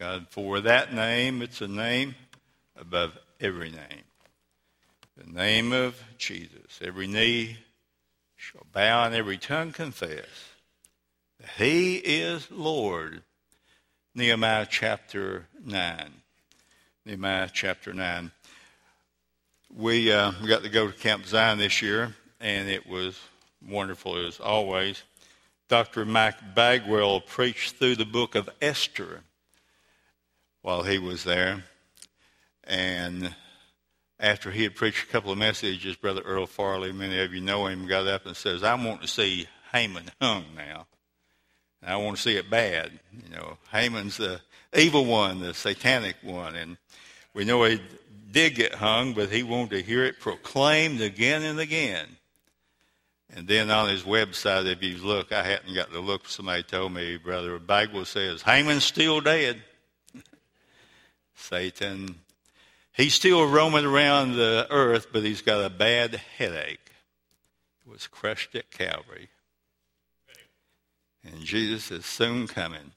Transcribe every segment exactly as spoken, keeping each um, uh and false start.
God, for that name, it's a name above every name. The name of Jesus. Every knee shall bow and every tongue confess that he is Lord. Nehemiah chapter nine. Nehemiah chapter nine. We, uh, we got to go to Camp Zion this year, and it was wonderful as always. Doctor Mike Bagwell preached through the book of Esther while he was there. And after he had preached a couple of messages, Brother Earl Farley, many of you know him, got up and says, I want to see Haman hung now. And I want to see it bad. You know, Haman's the evil one, the satanic one. And we know he did get hung, but he wanted to hear it proclaimed again and again. And then on his website, if you look, I hadn't got to look, somebody told me, Brother Bagwell says, Haman's still dead. Satan, he's still roaming around the earth, but he's got a bad headache. He was crushed at Calvary. And Jesus is soon coming.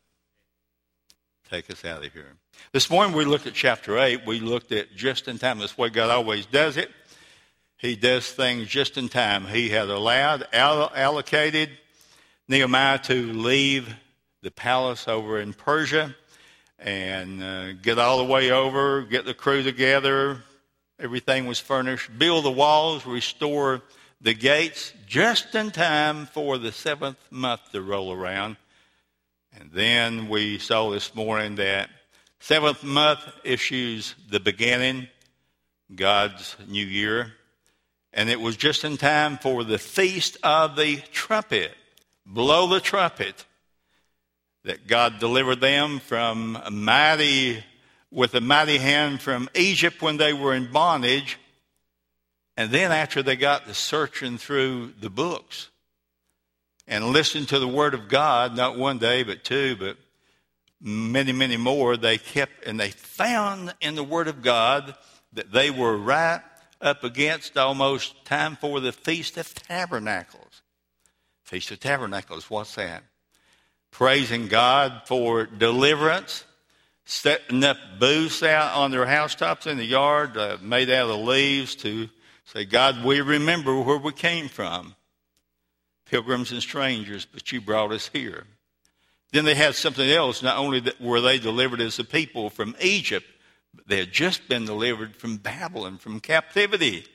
Take us out of here. This morning we looked at chapter eight. We looked at just in time. That's the way God always does it. He does things just in time. He had allowed, allocated Nehemiah to leave the palace over in Persia and uh, get all the way over, get the crew together. Everything was furnished. Build the walls, restore the gates, just in time for the seventh month to roll around. And then we saw this morning that seventh month issues the beginning, God's new year. And it was just in time for the feast of the trumpet. Blow the trumpet. That God delivered them from a mighty, with a mighty hand from Egypt when they were in bondage. And then after they got to searching through the books and listening to the Word of God, not one day but two, but many, many more, they kept, and they found in the Word of God that they were right up against almost time for the Feast of Tabernacles. Feast of Tabernacles, what's that? Praising God for deliverance, setting up booths out on their housetops in the yard, uh, made out of leaves to say, God, we remember where we came from. Pilgrims and strangers, but you brought us here. Then they had something else. Not only that were they delivered as a people from Egypt, but they had just been delivered from Babylon, from captivity.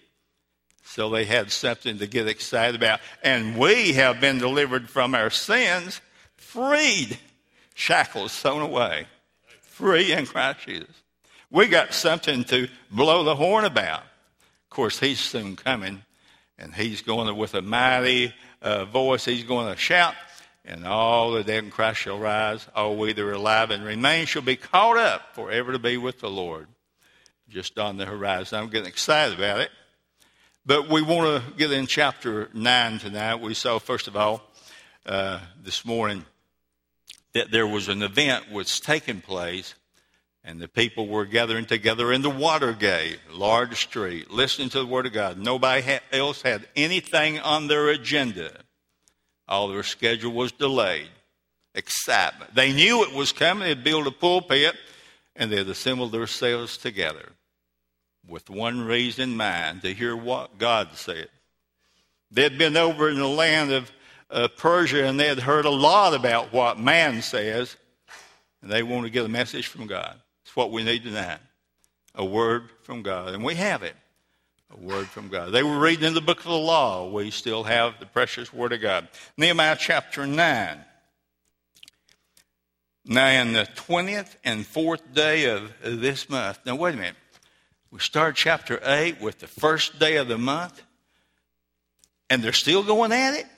So they had something to get excited about. And we have been delivered from our sins, freed, shackles thrown away, free in Christ Jesus. We got something to blow the horn about. Of course, he's soon coming, and he's going to, with a mighty uh, voice, he's going to shout, and all the dead in Christ shall rise. All we that are alive and remain shall be caught up forever to be with the Lord. Just on the horizon. I'm getting excited about it. But we want to get in chapter nine tonight. We saw, first of all, uh, this morning, that there was an event which taken place, and the people were gathering together in the Watergate, large street, listening to the Word of God. Nobody ha- else had anything on their agenda. All their schedule was delayed. Excitement. They knew it was coming. They'd build a pulpit, and they'd assembled themselves together with one reason in mind, to hear what God said. They'd been over in the land of Uh, Persia, and they had heard a lot about what man says, and they want to get a message from God. It's what we need tonight, a word from God, and we have it, a word from God. They were reading in the book of the law. We still have the precious Word of God. Nehemiah chapter nine. Now, in the twentieth and fourth day of this month. Now, wait a minute. We start chapter eight with the first day of the month, and they're still going at it?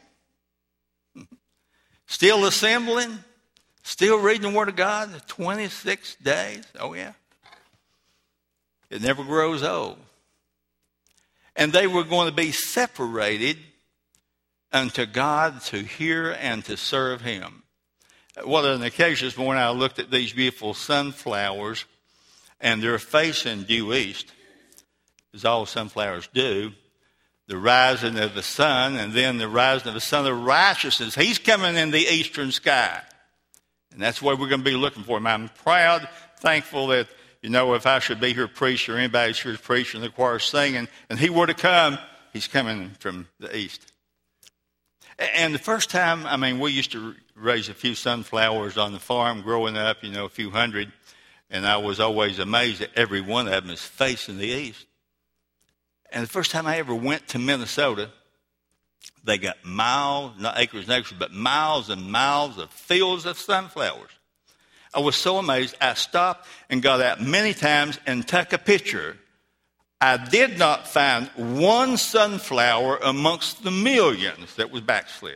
Still assembling, still reading the Word of God, twenty-six days. Oh, yeah. It never grows old. And they were going to be separated unto God to hear and to serve Him. What an occasion this morning, I looked at these beautiful sunflowers, and they're facing due east, as all sunflowers do. The rising of the sun, and then the rising of the sun of righteousness. He's coming in the eastern sky. And that's what we're going to be looking for him. I'm proud, thankful that, you know, if I should be here preaching or anybody's here preaching, the choir singing, and he were to come, he's coming from the east. And the first time, I mean, we used to raise a few sunflowers on the farm growing up, you know, a few hundred. And I was always amazed that every one of them is facing the east. And the first time I ever went to Minnesota, they got miles, not acres and acres, but miles and miles of fields of sunflowers. I was so amazed, I stopped and got out many times and took a picture. I did not find one sunflower amongst the millions that was backslid.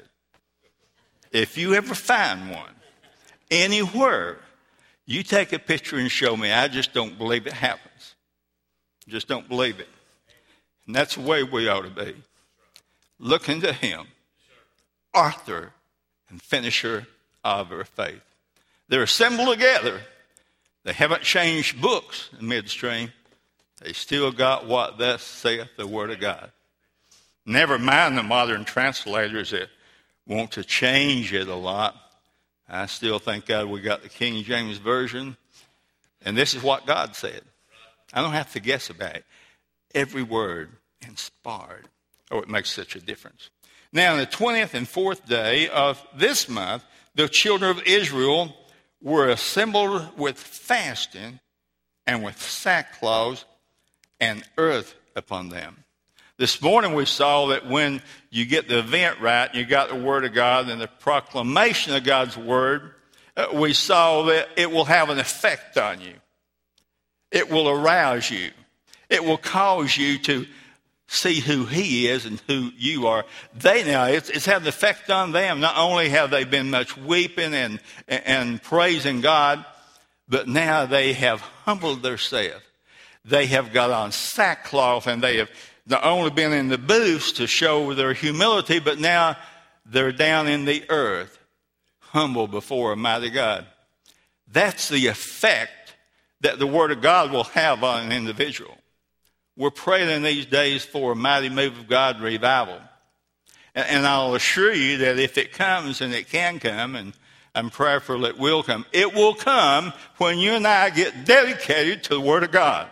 If you ever find one anywhere, you take a picture and show me. I just don't believe it happens. Just don't believe it. And that's the way we ought to be. Looking to him, author and finisher of our faith. They're assembled together. They haven't changed books in midstream. They still got what thus saith the Word of God. Never mind the modern translators that want to change it a lot. I still thank God we got the King James Version. And this is what God said. I don't have to guess about it. Every word inspired. Oh, it makes such a difference. Now, on the twentieth and fourth day of this month, the children of Israel were assembled with fasting and with sackcloth and earth upon them. This morning we saw that when you get the event right, you got the Word of God and the proclamation of God's Word, uh, we saw that it will have an effect on you. It will arouse you. It will cause you to see who He is and who you are. They now, it's, it's had an effect on them. Not only have they been much weeping and, and, and praising God, but now they have humbled themselves. They have got on sackcloth, and they have not only been in the booths to show their humility, but now they're down in the earth, humble before a mighty God. That's the effect that the Word of God will have on an individual. We're praying in these days for a mighty move of God revival. And, and I'll assure you that if it comes, and it can come, and I'm prayerful it will come, it will come when you and I get dedicated to the Word of God.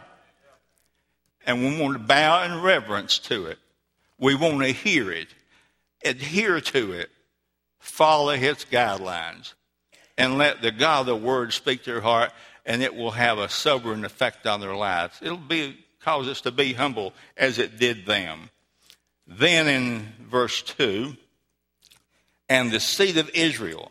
And we want to bow in reverence to it. We want to hear it, adhere to it, follow its guidelines, and let the God of the Word speak to their heart, and it will have a sobering effect on their lives. It'll be cause us to be humble as it did them. Then in verse two, and the seed of Israel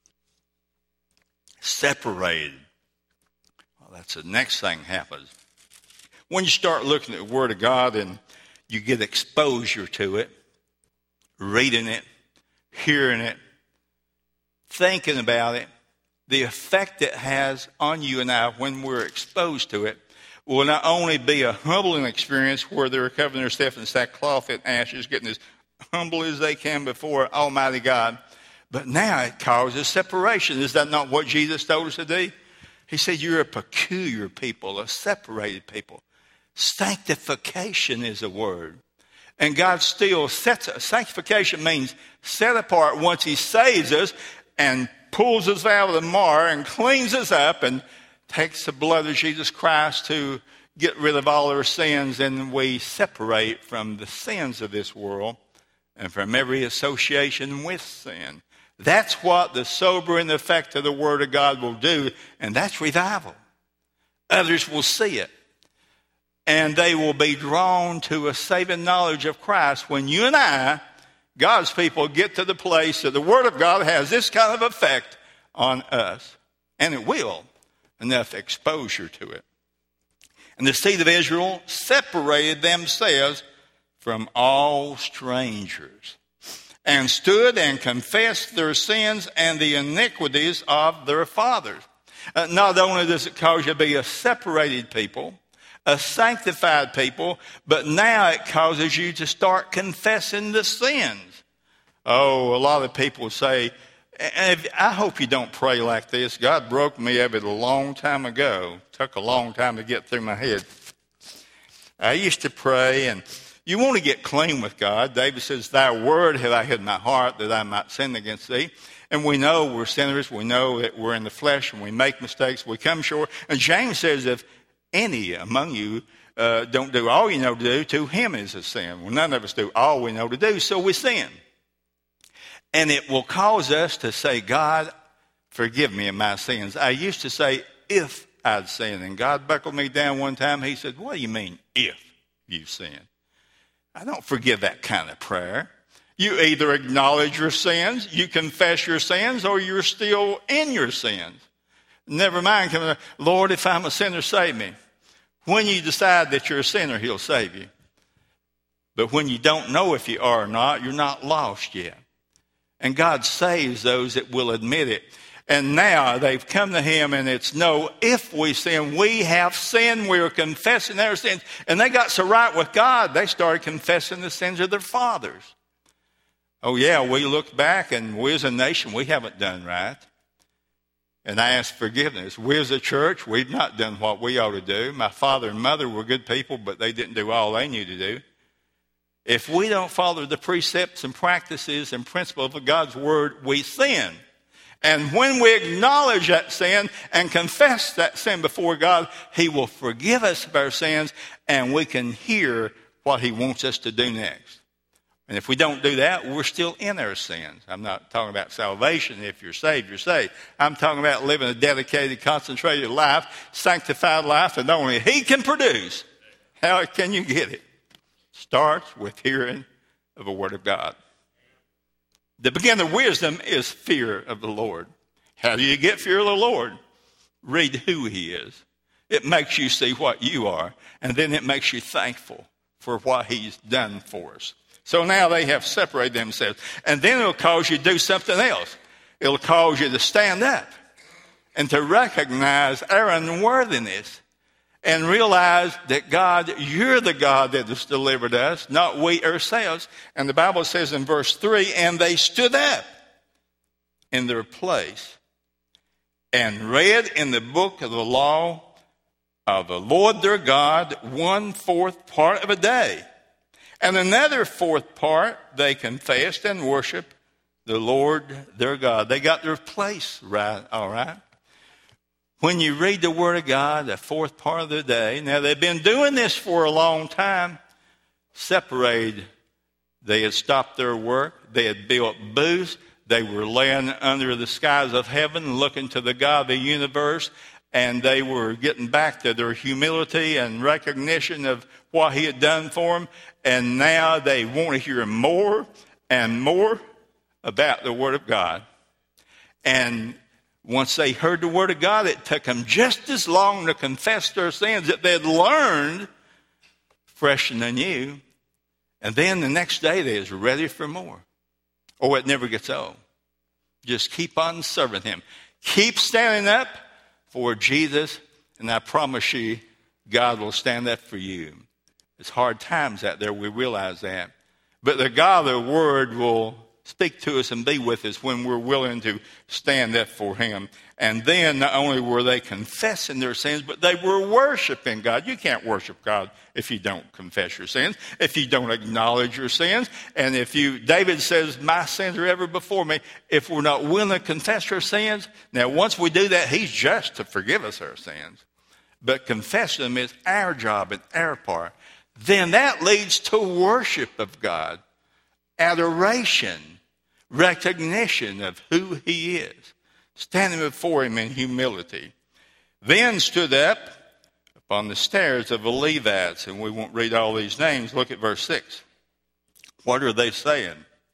separated. Well, that's the next thing happens. When you start looking at the Word of God and you get exposure to it, reading it, hearing it, thinking about it, the effect it has on you and I when we're exposed to it will not only be a humbling experience where they're covering themselves in sackcloth and ashes, getting as humble as they can before Almighty God, but now it causes separation. Is that not what Jesus told us to do? He said, you're a peculiar people, a separated people. Sanctification is a word. And God still sets us. Sanctification means set apart once He saves us and pulls us out of the mire and cleans us up and takes the blood of Jesus Christ to get rid of all our sins, and we separate from the sins of this world and from every association with sin. That's what the sobering effect of the Word of God will do, and that's revival. Others will see it, and they will be drawn to a saving knowledge of Christ when you and I, God's people, get to the place that the Word of God has this kind of effect on us. And it will, enough exposure to it. And the seed of Israel separated themselves from all strangers, and stood and confessed their sins and the iniquities of their fathers. Uh, not only does it cause you to be a separated people, a sanctified people, but now it causes you to start confessing the sins. Oh, a lot of people say, and if, I hope you don't pray like this. God broke me of it a long time ago. It took a long time to get through my head. I used to pray, and you want to get clean with God. David says, thy word have I hid in my heart that I might sin against thee. And we know we're sinners. We know that we're in the flesh and we make mistakes. We come short. And James says, if any among you uh, don't do all you know to do, to him is a sin. Well, none of us do all we know to do, so we sin. And it will cause us to say, God, forgive me of my sins. I used to say, if I'd sinned. And God buckled me down one time. He said, what do you mean, if you sin? I don't forgive that kind of prayer. You either acknowledge your sins, you confess your sins, or you're still in your sins. Never mind coming, Lord, if I'm a sinner, save me. When you decide that you're a sinner, he'll save you. But when you don't know if you are or not, you're not lost yet. And God saves those that will admit it. And now they've come to him, and it's no, if we sin, we have sinned. We're confessing their sins. And they got so right with God, they started confessing the sins of their fathers. Oh, yeah, we look back, and we as a nation, we haven't done right. And I ask forgiveness. We as a church, we've not done what we ought to do. My father and mother were good people, but they didn't do all they knew to do. If we don't follow the precepts and practices and principles of God's word, we sin. And when we acknowledge that sin and confess that sin before God, he will forgive us of our sins, and we can hear what he wants us to do next. And if we don't do that, we're still in our sins. I'm not talking about salvation. If you're saved, you're saved. I'm talking about living a dedicated, concentrated life, sanctified life that only he can produce. How can you get it? Starts with hearing of the word of God. The beginning of wisdom is fear of the Lord. How do you get fear of the Lord? Read who he is. It makes you see what you are, and then it makes you thankful for what he's done for us. So now they have separated themselves. And then it'll cause you to do something else. It'll cause you to stand up and to recognize our unworthiness and realize that, God, you're the God that has delivered us, not we ourselves. And the Bible says in verse three, and they stood up in their place and read in the book of the law of the Lord their God one fourth part of a day. And another fourth part, they confessed and worshiped the Lord their God. They got their place right, all right? When you read the Word of God, the fourth part of the day, now they've been doing this for a long time, separated. They had stopped their work. They had built booths. They were laying under the skies of heaven, looking to the God of the universe, and they were getting back to their humility and recognition of what he had done for them. And now they want to hear more and more about the Word of God. And once they heard the Word of God, it took them just as long to confess their sins that they'd learned fresh and anew. And then the next day they was ready for more. Oh, it never gets old. Just keep on serving him. Keep standing up for Jesus, and I promise you, God will stand up for you. It's hard times out there, we realize that. But the God of the Word will speak to us and be with us when we're willing to stand up for him. And then not only were they confessing their sins, but they were worshiping God. You can't worship God if you don't confess your sins, if you don't acknowledge your sins. And if you, David says, my sins are ever before me. If we're not willing to confess our sins, now once we do that, he's just to forgive us our sins. But confessing them is our job and our part. Then that leads to worship of God, adoration, recognition of who he is, standing before him in humility. Then stood up upon the stairs of the Levites, and we won't read all these names. Look at verse six. What are they saying?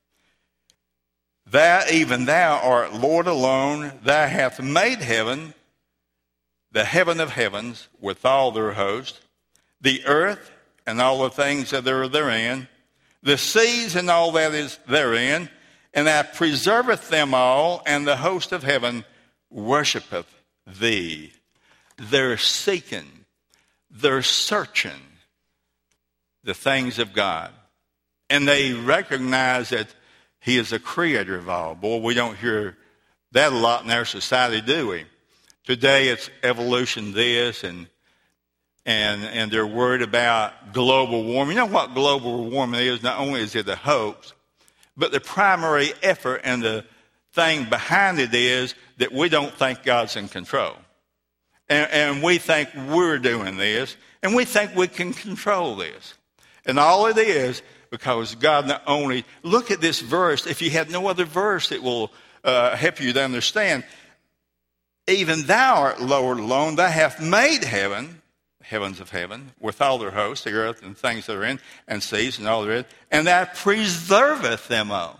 Thou, even thou art Lord alone. Thou hast made heaven, the heaven of heavens, with all their host, the earth and all the things that are therein, the seas and all that is therein, and thou preserveth them all, and the host of heaven worshipeth thee. They're seeking, they're searching the things of God. And they recognize that he is the creator of all. Boy, we don't hear that a lot in our society, do we? Today it's evolution this, and and and they're worried about global warming. You know what global warming is? Not only is it a hoax, but the primary effort and the thing behind it is that we don't think God's in control. And, and we think we're doing this, and we think we can control this. And all it is, because God not only, look at this verse, if you had no other verse that will uh, help you to understand, even thou art Lord alone, thou hast made heaven, heavens of heaven, with all their hosts, the earth and things that are in, and seas and all therein, and thou preserveth them all.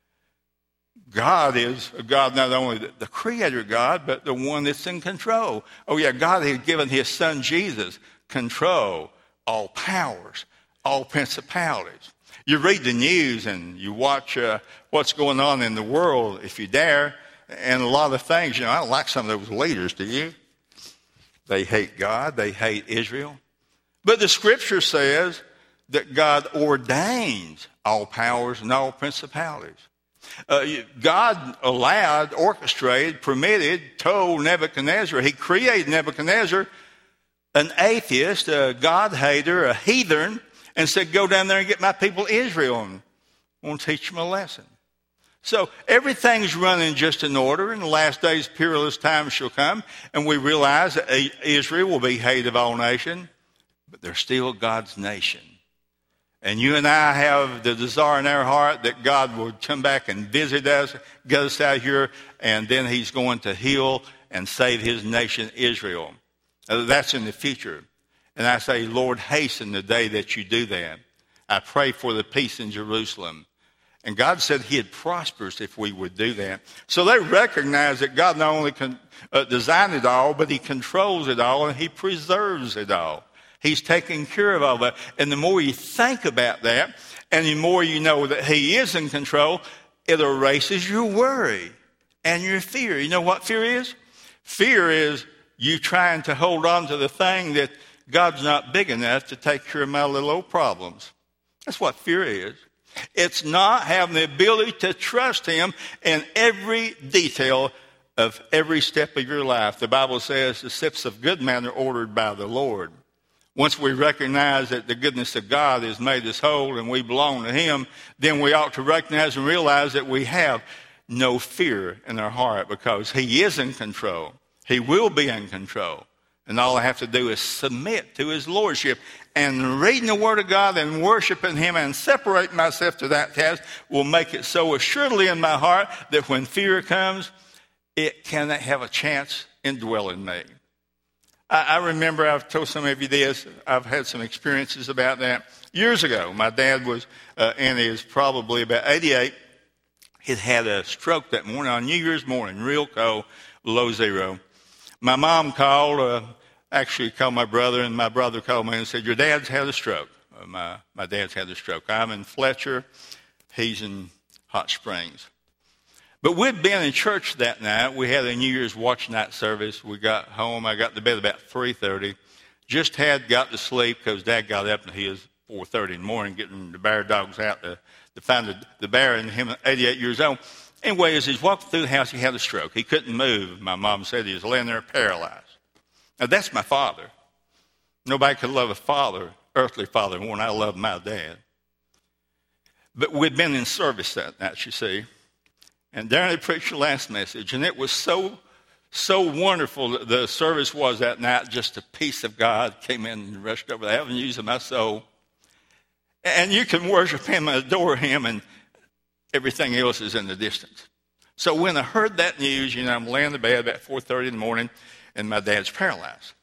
God is a God, not only the, the creator God, but the one that's in control. Oh yeah, God has given his son Jesus control, all powers, all principalities. You read the news and you watch uh, what's going on in the world, if you dare, and a lot of things. You know, I don't like some of those leaders, do you? They hate God. They hate Israel. But the scripture says that God ordains all powers and all principalities. Uh, God allowed, orchestrated, permitted, told Nebuchadnezzar. He created Nebuchadnezzar, an atheist, a God-hater, a heathen, and said, go down there and get my people Israel, and I want to teach them a lesson. So everything's running just in order. In the last days, peerless times shall come, and we realize that Israel will be hated of all nations, but they're still God's nation. And you and I have the desire in our heart that God will come back and visit us, get us out here, and then he's going to heal and save his nation, Israel. That's in the future. And I say, Lord, hasten the day that you do that. I pray for the peace in Jerusalem. And God said he'd prosper us if we would do that. So they recognize that God not only can, uh, designed it all, but he controls it all and he preserves it all. He's taking care of all that. And the more you think about that, and the more you know that he is in control, it erases your worry and your fear. You know what fear is? Fear is you trying to hold on to the thing that God's not big enough to take care of my little old problems. That's what fear is. It's not having the ability to trust him in every detail of every step of your life. The Bible says the steps of good men are ordered by the Lord. Once we recognize that the goodness of God has made us whole and we belong to him, then we ought to recognize and realize that we have no fear in our heart because he is in control. He will be in control. And all I have to do is submit to his lordship. And reading the word of God and worshiping him and separating myself to that task will make it so assuredly in my heart that when fear comes, it cannot have a chance in dwelling me. I, I remember, I've told some of you this, I've had some experiences about that. Years ago, my dad was uh, in his probably about eighty-eight. He'd had a stroke that morning, on New Year's morning, real cold, below zero. My mom called, uh, actually called my brother, and my brother called me and said, your dad's had a stroke. Uh, my, my dad's had a stroke. I'm in Fletcher. He's in Hot Springs. But we'd been in church that night. We had a New Year's watch night service. We got home. I got to bed about three thirty. Just had got to sleep because Dad got up and he was four thirty in the morning getting the bear dogs out to, to find the, the bear, and him eighty-eight years old. Anyway, as he's walking through the house, he had a stroke. He couldn't move. My mom said he was laying there paralyzed. Now, that's my father. Nobody could love a father, earthly father, more than I love my dad. But we'd been in service that night, you see. And there they preached the last message. And it was so, so wonderful. The service was that night. Just the peace of God came in and rushed over the avenues of my soul. And you can worship him and adore him, and everything else is in the distance. So when I heard that news, you know, I'm laying in bed about four thirty in the morning, and my dad's paralyzed.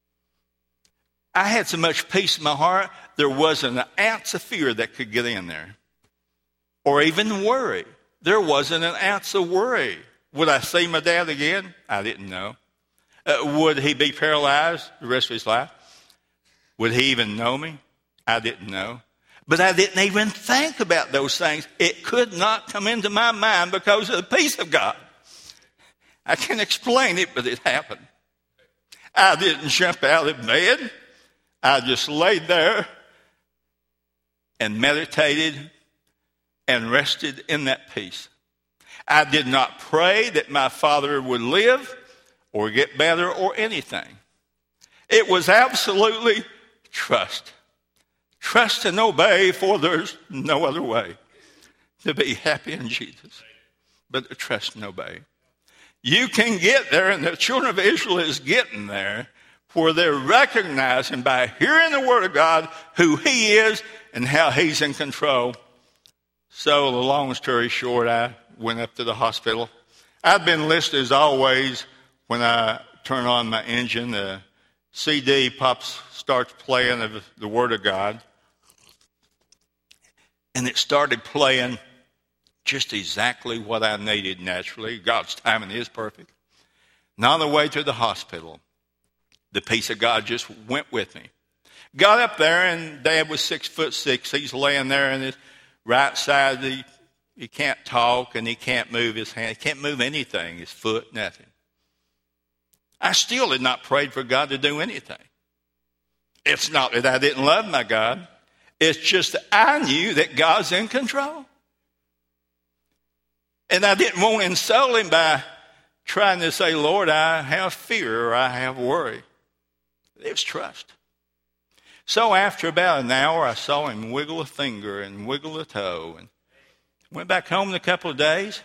I had so much peace in my heart, there wasn't an ounce of fear that could get in there. Or even worry. There wasn't an ounce of worry. Would I see my dad again? I didn't know. Uh, would he be paralyzed the rest of his life? Would he even know me? I didn't know. But I didn't even think about those things. It could not come into my mind because of the peace of God. I can't explain it, but it happened. I didn't jump out of bed. I just laid there and meditated and rested in that peace. I did not pray that my father would live or get better or anything. It was absolutely trust. Trust and obey, for there's no other way to be happy in Jesus. but to trust and obey. You can get there, and the children of Israel is getting there, where they're recognizing by hearing the word of God who he is and how he's in control. So the long story short, I went up to the hospital. I've been listed as always when I turn on my engine, the C D pops, starts playing of the word of God. And it started playing just exactly what I needed naturally. God's timing is perfect. And on the way to the hospital, the peace of God just went with me. Got up there, and Dad was six foot six. He's laying there in his right side. He, he can't talk, and he can't move his hand. He can't move anything, his foot, nothing. I still had not prayed for God to do anything. It's not that I didn't love my God. It's just that I knew that God's in control. And I didn't want to insult him by trying to say, Lord, I have fear or I have worry. It was trust. So after about an hour, I saw him wiggle a finger and wiggle a toe. And went back home in a couple of days.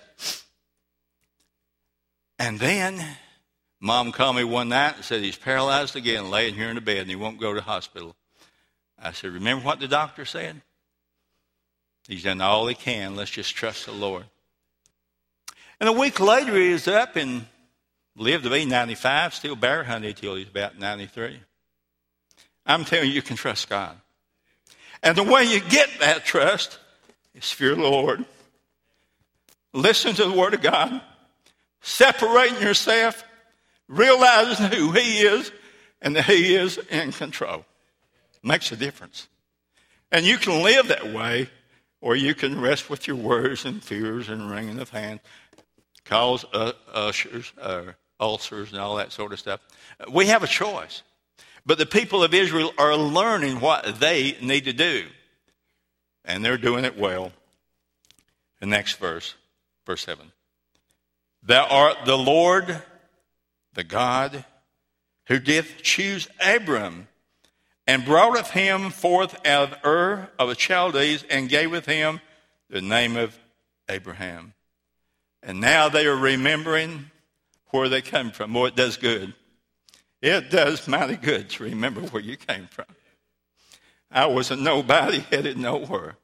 And then Mom called me one night and said he's paralyzed again, laying here in the bed, and he won't go to the hospital. I said, remember what the doctor said? He's done all he can. Let's just trust the Lord. And a week later, he was up and lived to be ninety-five, still bear hunted till he's about ninety-three. I'm telling you, you can trust God. And the way you get that trust is fear the Lord. Listen to the Word of God. Separating yourself, realizing who he is and that he is in control. Makes a difference. And you can live that way, or you can rest with your worries and fears and wringing of hands, cause uh, ushers, uh, ulcers and all that sort of stuff. We have a choice. But the people of Israel are learning what they need to do. And they're doing it well. The next verse, verse seven. Thou art the Lord, the God, who did choose Abram, and broughteth him forth out of Ur of the Chaldees, and gaveth him the name of Abraham. And now they are remembering where they came from. Boy, it does good. It does mighty good to remember where you came from. I was a nobody headed nowhere.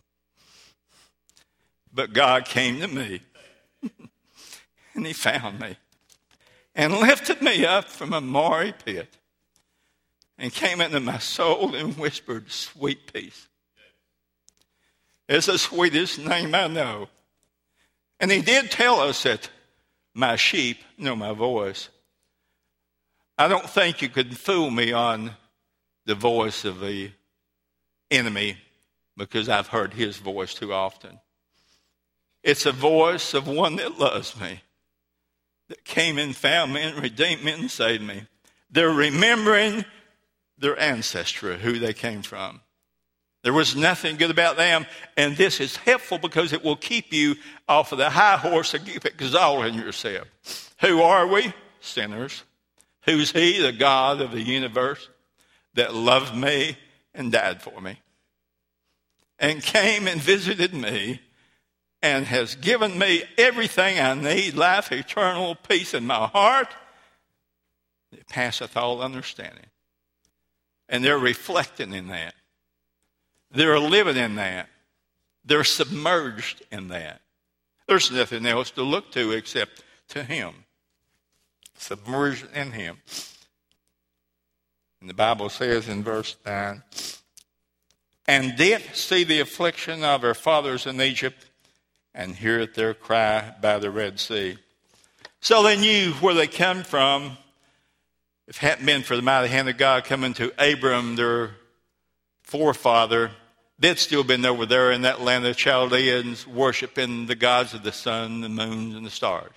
But God came to me, and he found me, and lifted me up from a miry pit, and came into my soul and whispered, sweet peace. It's the sweetest name I know. And he did tell us that my sheep know my voice. I don't think you could fool me on the voice of the enemy, because I've heard his voice too often. It's a voice of one that loves me, that came and found me and redeemed me and saved me. They're remembering their ancestry, who they came from. There was nothing good about them, and this is helpful because it will keep you off of the high horse and keep exalting yourself. Who are we? Sinners. Who's he? The God of the universe that loved me and died for me, and came and visited me, and has given me everything I need, life, eternal peace in my heart that passeth all understanding. And they're reflecting in that. They're living in that. They're submerged in that. There's nothing else to look to except to him. Submerged in him. And the Bible says in verse nine, and did see the affliction of our fathers in Egypt, and heareth their cry by the Red Sea. So they knew where they come from. If it hadn't been for the mighty hand of God coming to Abram, their forefather, they'd still been over there in that land of the Chaldeans, worshiping the gods of the sun, the moon, and the stars.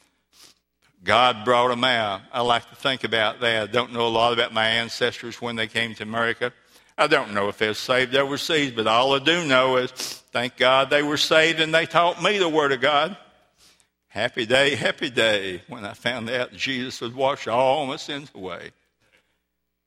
God brought them out. I like to think about that. I don't know a lot about my ancestors when they came to America. I don't know if they were saved overseas, but all I do know is, thank God they were saved and they taught me the Word of God. Happy day, happy day, when I found out Jesus would wash all my sins away.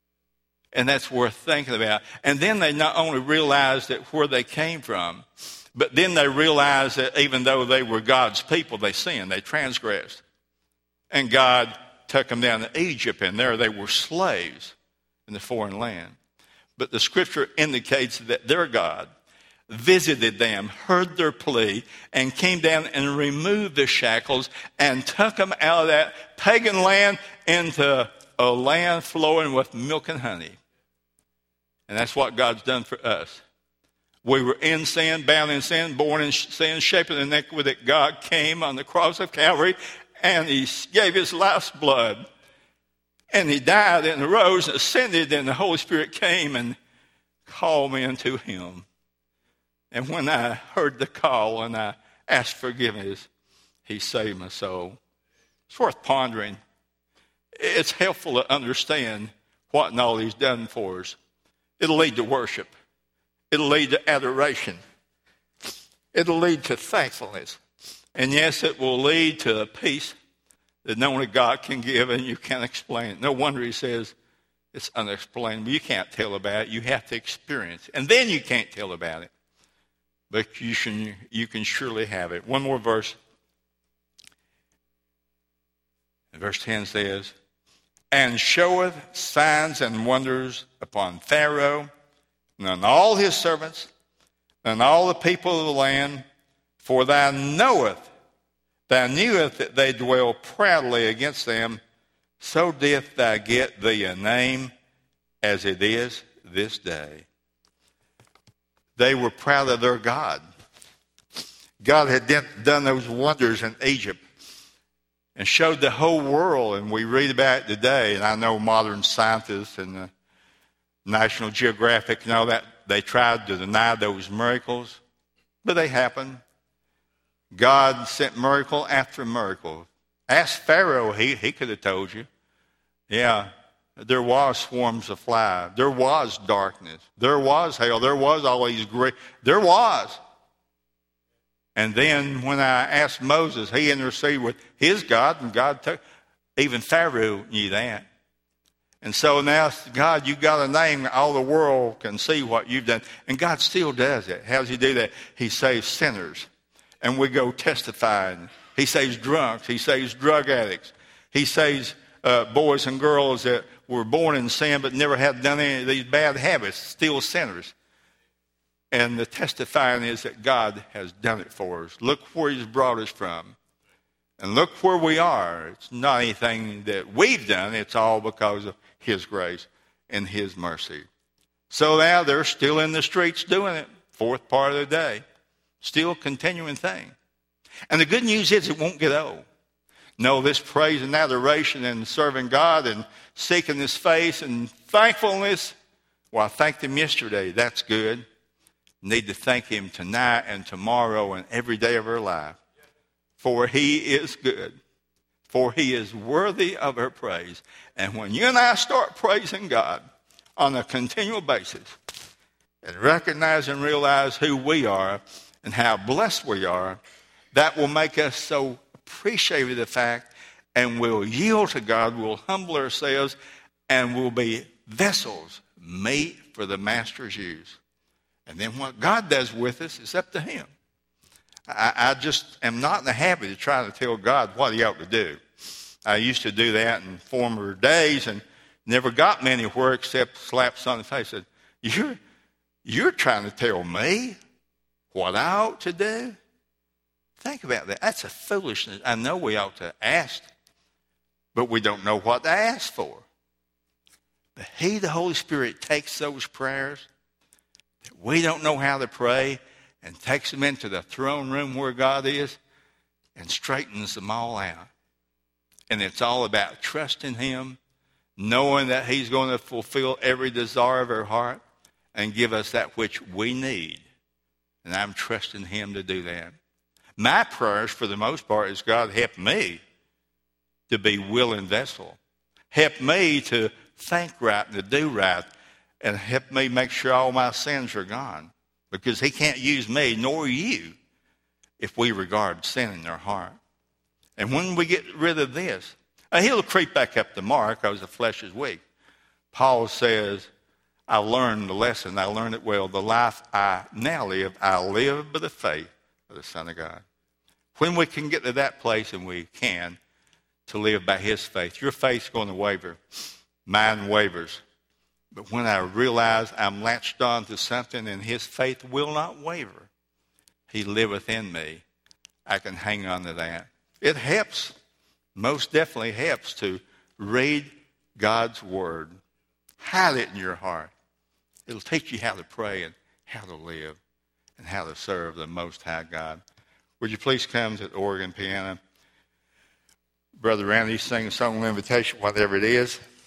And that's worth thinking about. And then they not only realized that where they came from, But then they realized that even though they were God's people, they sinned, they transgressed. And God took them down to Egypt, and there they were slaves in the foreign land. But the scripture indicates that their God visited them, heard their plea, and came down and removed the shackles and took them out of that pagan land into a land flowing with milk and honey. And that's what God's done for us. We were in sin, bound in sin, born in sin, shaped in iniquity, that God came on the cross of Calvary, and he gave his life's blood. And he died and arose and ascended, and the Holy Spirit came and called me unto him. And when I heard the call and I asked forgiveness, he saved my soul. It's worth pondering. It's helpful to understand what and all he's done for us. It'll lead to worship. It'll lead to adoration. It'll lead to thankfulness. And yes, it will lead to a peace that only God can give, and you can't explain it. No wonder he says it's unexplainable. You can't tell about it. You have to experience it. And then you can't tell about it. But you can, you can surely have it. One more verse. Verse ten says, and showeth signs and wonders upon Pharaoh and on all his servants and all the people of the land, for thou knowest, thou knewest that they dwell proudly against them, so doth thou get thee a name as it is this day. They were proud of their God. God had done those wonders in Egypt and showed the whole world, and we read about it today. And I know modern scientists and the National Geographic and all that, they tried to deny those miracles, but they happened. God sent miracle after miracle. Ask Pharaoh, he, he could have told you. Yeah, there was swarms of flies. There was darkness. There was hell. There was all these great, there was. And then when I asked Moses, he interceded with his God, and God took, even Pharaoh knew that. And so now, God, you've got a name, all the world can see what you've done. And God still does it. How does he do that? He saves sinners. And we go testifying. He saves drunks. He saves drug addicts. He saves uh, boys and girls that were born in sin but never had done any of these bad habits, still sinners. And the testifying is that God has done it for us. Look where he's brought us from. And look where we are. It's not anything that we've done. It's all because of his grace and his mercy. So now they're still in the streets doing it. Fourth part of the day. Still continuing thing. And the good news is it won't get old. No, this praise and adoration and serving God and seeking his face and thankfulness. Well, I thanked him yesterday. That's good. Need to thank him tonight and tomorrow and every day of our life. For he is good. For he is worthy of our praise. And when you and I start praising God on a continual basis and recognize and realize who we are and how blessed we are, that will make us so appreciative of the fact, and we'll yield to God, we'll humble ourselves, and we'll be vessels made for the Master's use. And then what God does with us is up to him. I, I just am not in the habit of trying to tell God what he ought to do. I used to do that in former days and never got me anywhere except slaps on the face. Said, you're, you're trying to tell me what I ought to do? Think about that. That's a foolishness. I know we ought to ask, but we don't know what to ask for. But he, the Holy Spirit, takes those prayers that we don't know how to pray and takes them into the throne room where God is and straightens them all out. And it's all about trusting him, knowing that he's going to fulfill every desire of our heart and give us that which we need. And I'm trusting him to do that. My prayers, for the most part, is God help me to be willing vessel. Help me to think right and to do right. And help me make sure all my sins are gone. Because he can't use me, nor you, if we regard sin in our heart. And when we get rid of this, he'll creep back up tomorrow because the flesh is weak. Paul says, I learned the lesson. I learned it well. The life I now live, I live by the faith of the Son of God. When we can get to that place, and we can, to live by his faith, your faith's going to waver. Mine wavers. But when I realize I'm latched on to something and his faith will not waver, he liveth in me, I can hang on to that. It helps, most definitely helps, to read God's word. Hide it in your heart. It'll teach you how to pray and how to live and how to serve the Most High God. Would you please come to the organ piano? Brother Randy, sing a song of invitation, whatever it is.